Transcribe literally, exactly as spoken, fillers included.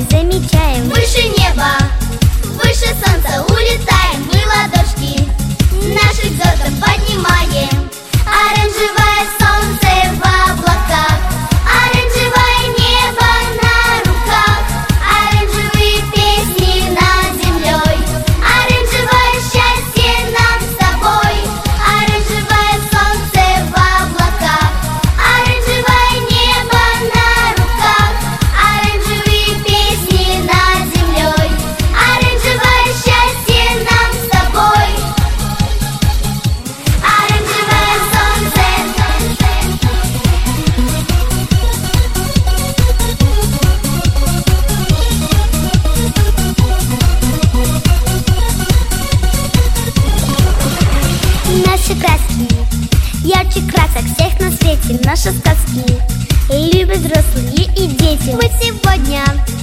замечаем. Выше неба, выше солнца улетаем. Мы ладошки наших звездам поднимаем. Оранжевое солнце в облаках, оранжевое небо на руках, оранжевые песни над землей, оранжевое счастье нам с тобой. Оранжевое солнце в облаках, оранжевое небо на руках, оранжевые песни над землей, оранжевое счастье нам с тобой. Оранжевое солнце. Наши краски ярче красок всех на свете. Наши сказки любят взрослые и дети. Мы сегодня